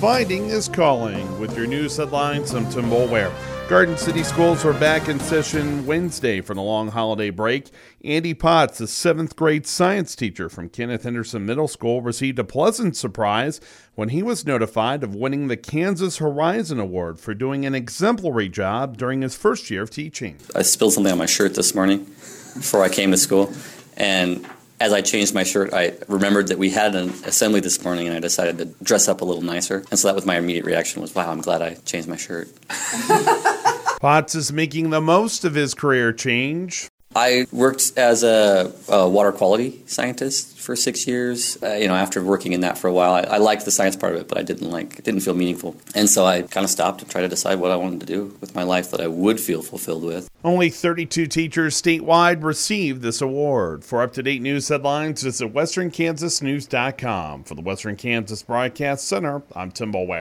Finding is calling. With your news headlines, I'm Tim Boulware. Garden City schools were back in session Wednesday for the long holiday break. Andy Potts, a 7th grade science teacher from Kenneth Henderson Middle School, received a pleasant surprise when he was notified of winning the Kansas Horizon Award for doing an exemplary job during his first year of teaching. I spilled something on my shirt this morning before I came to school, and as I changed my shirt, I remembered that we had an assembly this morning, and I decided to dress up a little nicer. And so that was my immediate reaction was, wow, I'm glad I changed my shirt. Potts is making the most of his career change. I worked as a water quality scientist for 6 years. After working in that for a while, I liked the science part of it, but it didn't feel meaningful. And so I kind of stopped to try to decide what I wanted to do with my life that I would feel fulfilled with. Only 32 teachers statewide received this award. For up-to-date news headlines, visit westernkansasnews.com. For the Western Kansas Broadcast Center, I'm Tim Boulware.